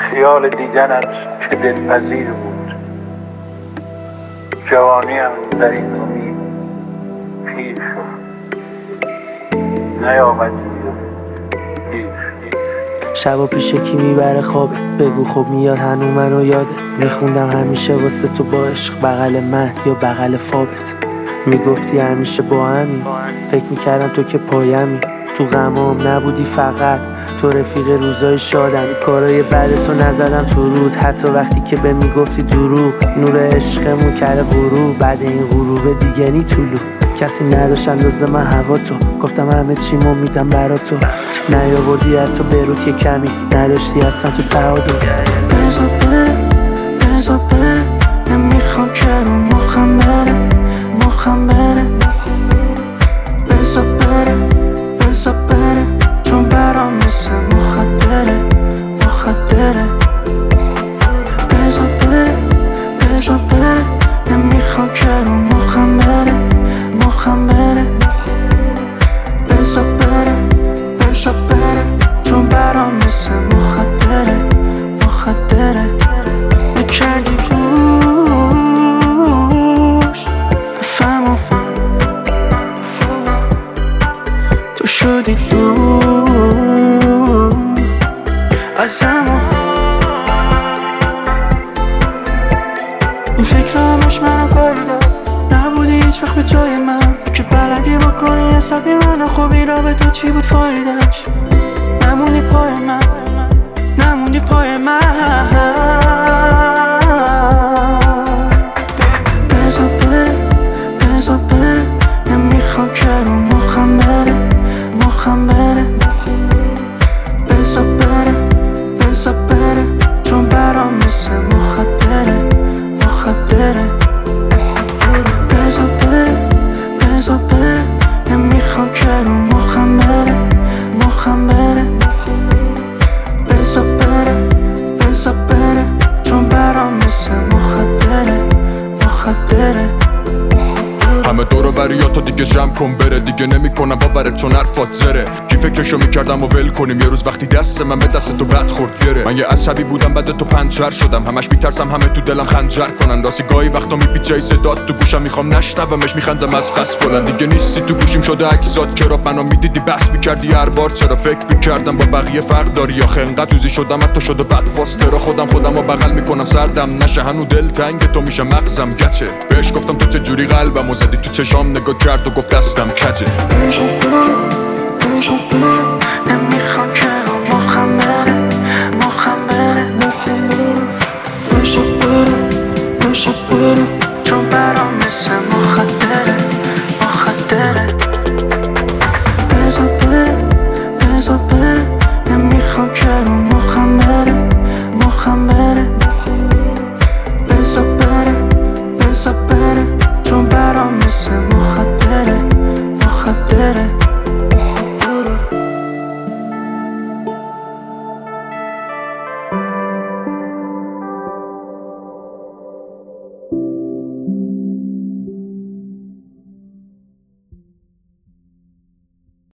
خیال دیدنت چه دلپذیر بود. جوانیم در این امید پیر شد. نیامدی و دیر شد. شبا پیش کی میبره خوابت؟ بگو خب میاد هنو منو یاده. میخوندم همیشه واسه تو با عشق بغل من یا بغل فابت. میگفتی همیشه با همین، فکر میکردم تو که پایمی. تو غمام نبودی فقط تو رفیق روزای شادمی. کارای بعد تو نزدم تو رود، حتی وقتی که به میگفتی دروغ. نور عشقمون کرده غروب، بعد این غروب دیگه نی طولو. کسی نداشت اندازه من هوا تو، گفتم همه چیمو میدم برا تو. نیاوردی حتی بروت یه کمی، نداشتی اصلا تو تعادل. بزا بره نمیخوام که رو مخم بره بزا بره چون برام مثل مخدره. بزا بره نمیخوام که رو مخم بره بزا بره چون برام مثل مخدره. بکردی گوش بفهمو تو شدی دور ازمو. این فکر همش منو بایده، نبودی هیچ وقت به جای من. که بلدی بکنی حسابی منو، خب این رابطه چی بود فایدهش؟ نموندی پای من بزا بره نمیخوام که رو مخم بره بزا بره چون برام مثل مخدره. بزا بره نمیخوام که رو مخم بره بزا بره چون برام مثل مخدره. همه دورو بریاتو دیگه جمع کن بره، دیگه نمیکنم باورت چون حرفات زره. کی فکرشو میکردم و ول کنیم، یه روز وقتی دست من به دست تو بد خورد گره. من یه عصبی بودم بعد تو پنچر شدم، همش میترسم همه تو دلم خنجر کنن. راستی گاهی وقتا میپیچه صدات تو گوشم، میخوام نشنومش، میخندم از قصد بلند. دیگه نیستی تو گوشیم شده عکسات، چرا منو میدیدی بحث میکردی هر بار؟ چرا فکر میکردم با بقیه فرق داری یا خنقت توزی شدم حتی شده بد فاسترا. خودم و بغل میکنم سردم نشه، هنو دل تنگ تو میشه مغزم گچه. بهش گفتم تو چه جوری قلبمو زدی، تو چشام نگاه کرد و گفت دستم کجه.